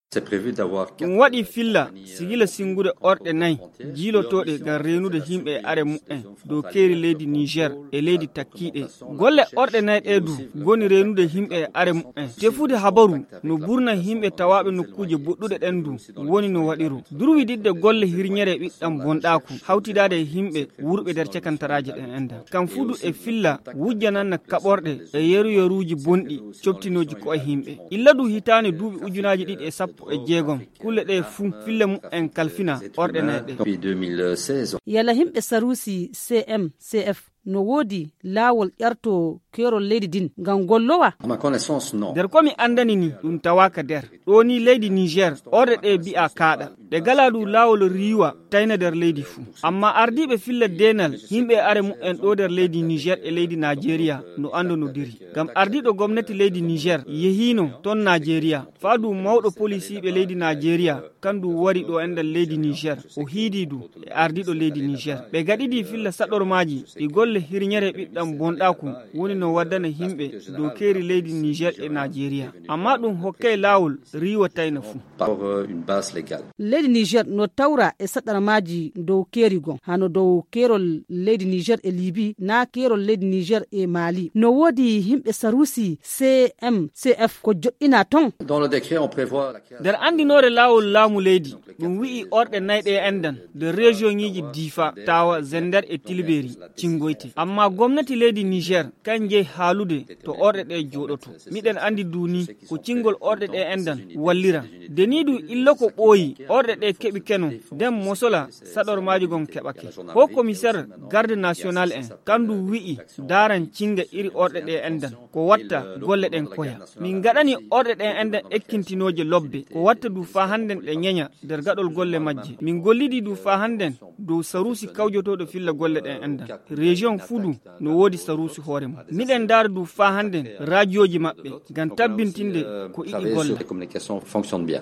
ɗum waɗi filla sigila singude orɗe 4 jiilotoɗe ngam renude himɓe e are mu'en dow keeri leydi Niger e leydi takkiɗe. Golle orɗe 4 ɗe du goni renude himɓe e are mu'en tefude habaru no burna himɓe tawaɓe nokkuje boɗɗuɗe ɗen du woni no waɗiru durwididde golle hirñere ɓiɗɗam bonɗaku hawtidade e himɓe wurɓe nder cekantaraje ɗen enda kam fudu e filla wujjananna kaɓorɗe e yeruyeruji bonɗi cobtinoji ko e himɓe illa du hitane duuɓi ujunaji 216 kulle ɗe fuu fille mu'en kalfina orɗe 4 yala himɓe sarusi CMCF no woodi laawol ƴarto keerol leydi din ngam gollowa nder komi andani ni ɗum tawaka nder ɗo ni leydi Niger orɗe ɗe bi'a kaaɗa ɗe gala du laawol riiwa tayna nder leydi fuu amma ardiɓe filla denal himɓe are mu'en ɗo nder leydi Niger e leydi Nigeria no andonodiri ngam ardiɗo gomnati leydi Niger yehino ton Nigeria faadu mawɗo policiɓe leydi Nigeria kandu wari ɗo endal leydi Niger o hiidi du e ardiɗo leydi Niger ɓe gaɗidi filla saɗormaji ɗi golle hirñere ɓiɗɗam bonɗaku woni no waddana himɓe dow keeri leydi Niger e Nigeria amma ɗum hokkay laawol riiwa tayna fuu leydi Niger no tawra e saɗarmaji dow keeri gon hano dow keerol leydi Niger e Libi na keerol leydi Niger e Mali no woodi himɓe sarusi CMCF ko joɗɗina ton nder andinore laawol laamu leydi ɗum wi'i orɗe 4 ɗe endan de région ñiji Difa Tawa Zender e Tilberi cingoyte amma gomnati leydi Niger kanje haalude to orɗe ɗe joɗoto miɗen andi duni ko cingol orɗe ɗe endan wallira denidu illo ko ɓooyi orɗe ɗe keɓi keno den mosola saɗormaji gon keɓake ko commissaire garde national en kandu wi'i daran cinga iri orɗe ɗe endan ko watta golle ɗen koya min gaɗani orɗe ɗen endan ekkintinoje lobbe ko watta du fa handen ɗe ñeña nder gaɗol golle majje min gollidi du fa handen dow sarusi kawjotoɗo filla golle ɗen endan région fudu no woodi sarusi hoore mum miɗen daara du fa handen radioji maɓɓe ngam tabbintinde ko iɗi golle